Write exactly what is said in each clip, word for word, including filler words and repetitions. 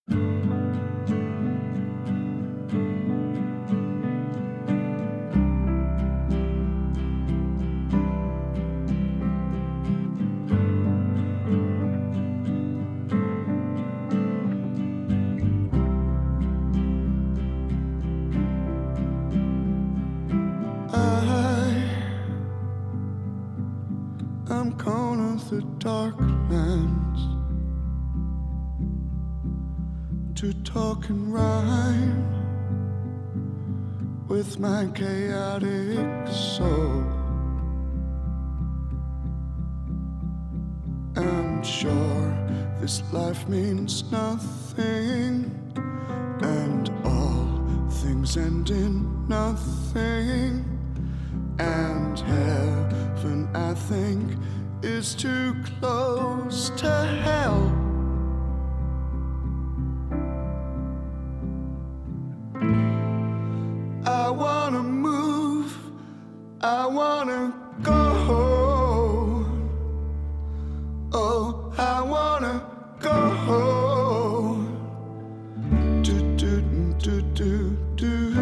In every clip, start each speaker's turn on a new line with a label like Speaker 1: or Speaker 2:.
Speaker 1: I'm calling the dark lands to talk and rhyme with my chaotic soul. And sure, this life means nothing, and all things end in nothing. And heaven, I think, is too close to hell. I wanna move, I wanna go. Oh, I wanna go. Do do do do do.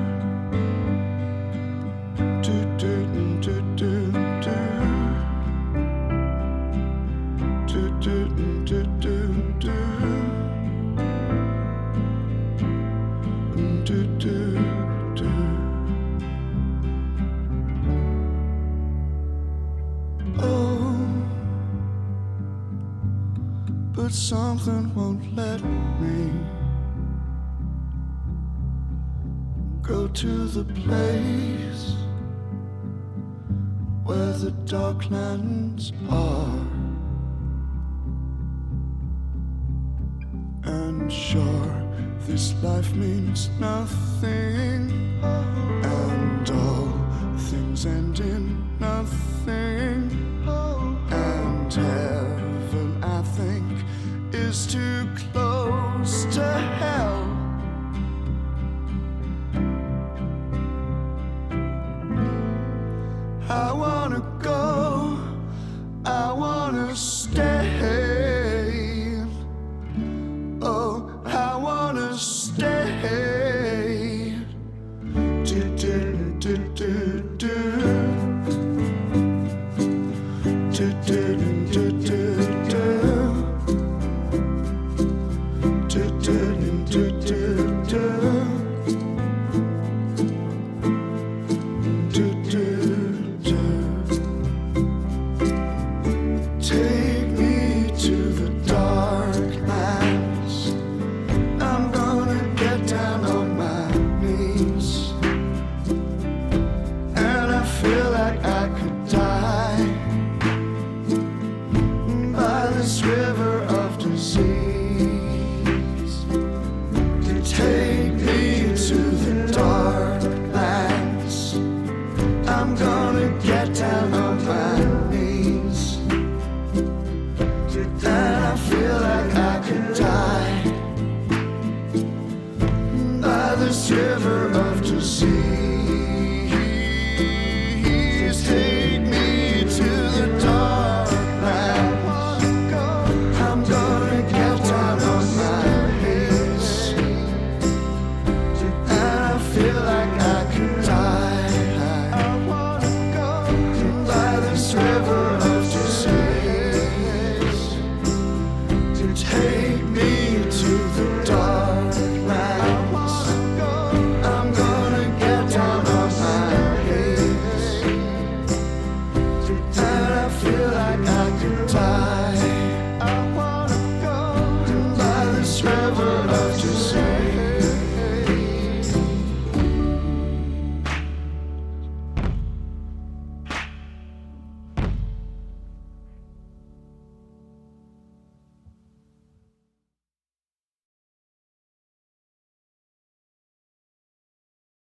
Speaker 1: Do do do do do. Do do do do do. Do do do. Oh, but something won't let me go to the place where the darklands are. And sure, this life means nothing, and all things end in nothing. And heaven, I think, is too close to hell. I wanna go, I wanna stay. Oh, I wanna stay. Do do do do do. Do do do do do. Do do do do do. Do do. Take me to the dark lands. I'm gonna get down on my knees, and I feel like I could die by this river of disease. Take me to the dark lands. I'm gonna get down on my knees, and I feel like I could die by this river of disease.